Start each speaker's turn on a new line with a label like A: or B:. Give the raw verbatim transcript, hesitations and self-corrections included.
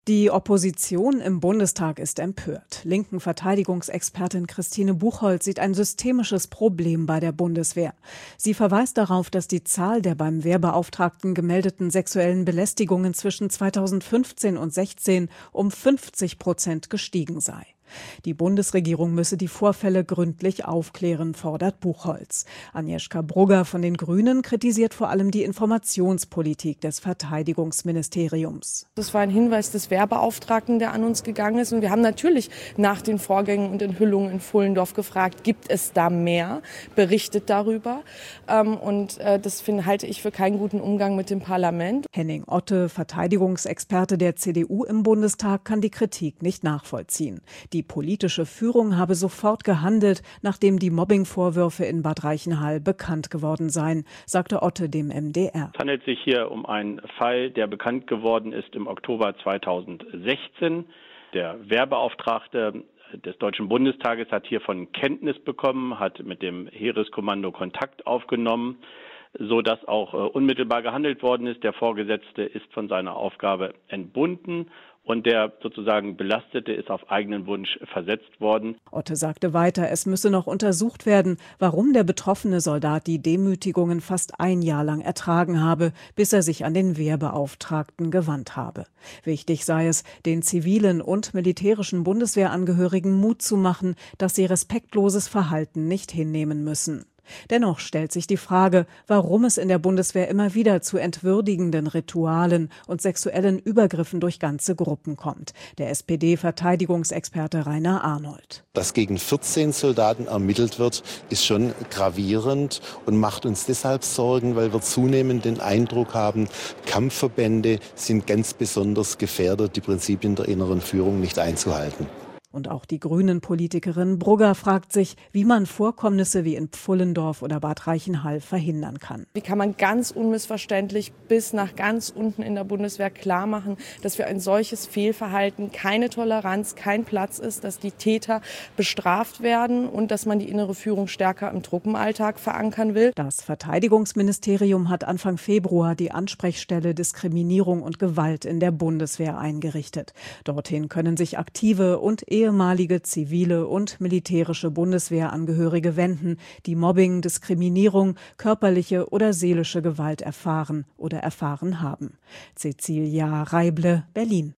A: Die Opposition im Bundestag ist empört. Linken Verteidigungsexpertin Christine Buchholz sieht ein systemisches Problem bei der Bundeswehr. Sie verweist darauf, dass die Zahl der beim Wehrbeauftragten gemeldeten sexuellen Belästigungen zwischen zweitausendfünfzehn und sechzehn um fünfzig Prozent gestiegen sei. Die Bundesregierung müsse die Vorfälle gründlich aufklären, fordert Buchholz. Agnieszka Brugger von den Grünen kritisiert vor allem die Informationspolitik des Verteidigungsministeriums.
B: Das war ein Hinweis des Wehrbeauftragten, der an uns gegangen ist. Und wir haben natürlich nach den Vorgängen und Enthüllungen in Pfullendorf gefragt, gibt es da mehr? Berichtet darüber. Und das halte ich für keinen guten Umgang mit dem Parlament.
A: Henning Otte, Verteidigungsexperte der C D U im Bundestag, kann die Kritik nicht nachvollziehen. Die Die politische Führung habe sofort gehandelt, nachdem die Mobbingvorwürfe in Bad Reichenhall bekannt geworden seien, sagte Otte dem M D R.
C: Es handelt sich hier um einen Fall, der bekannt geworden ist im Oktober zweitausendsechzehn. Der Wehrbeauftragte des Deutschen Bundestages hat hiervon Kenntnis bekommen, hat mit dem Heereskommando Kontakt aufgenommen, so dass auch äh, unmittelbar gehandelt worden ist. Der Vorgesetzte ist von seiner Aufgabe entbunden und der sozusagen Belastete ist auf eigenen Wunsch versetzt worden.
A: Otte sagte weiter, es müsse noch untersucht werden, warum der betroffene Soldat die Demütigungen fast ein Jahr lang ertragen habe, bis er sich an den Wehrbeauftragten gewandt habe. Wichtig sei es, den zivilen und militärischen Bundeswehrangehörigen Mut zu machen, dass sie respektloses Verhalten nicht hinnehmen müssen. Dennoch stellt sich die Frage, warum es in der Bundeswehr immer wieder zu entwürdigenden Ritualen und sexuellen Übergriffen durch ganze Gruppen kommt. Der S P D-Verteidigungsexperte Rainer Arnold.
D: Dass gegen vierzehn Soldaten ermittelt wird, ist schon gravierend und macht uns deshalb Sorgen, weil wir zunehmend den Eindruck haben, Kampfverbände sind ganz besonders gefährdet, die Prinzipien der inneren Führung nicht einzuhalten.
A: Und auch die Grünen-Politikerin Brugger fragt sich, wie man Vorkommnisse wie in Pfullendorf oder Bad Reichenhall verhindern kann.
B: Wie kann man ganz unmissverständlich bis nach ganz unten in der Bundeswehr klar machen, dass für ein solches Fehlverhalten keine Toleranz, kein Platz ist, dass die Täter bestraft werden und dass man die innere Führung stärker im Truppenalltag verankern will?
A: Das Verteidigungsministerium hat Anfang Februar die Ansprechstelle Diskriminierung und Gewalt in der Bundeswehr eingerichtet. Dorthin können sich aktive und ehemalige zivile und militärische Bundeswehrangehörige wenden, die Mobbing, Diskriminierung, körperliche oder seelische Gewalt erfahren oder erfahren haben. Cecilia Reible, Berlin.